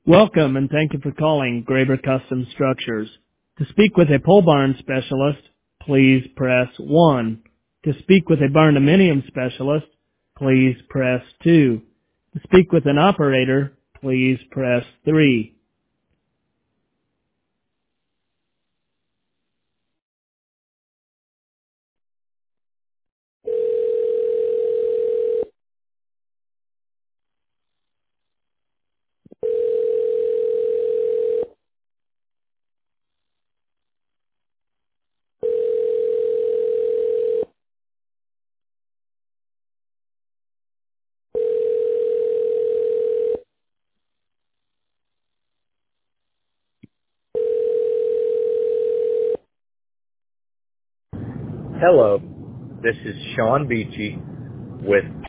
Welcome and thank you for calling Graber Custom Structures. To speak with a pole barn specialist, please press 1. To speak with a barn-dominium specialist, please press 2. To speak with an operator, please press 3. Hello, this is Sean Beachy with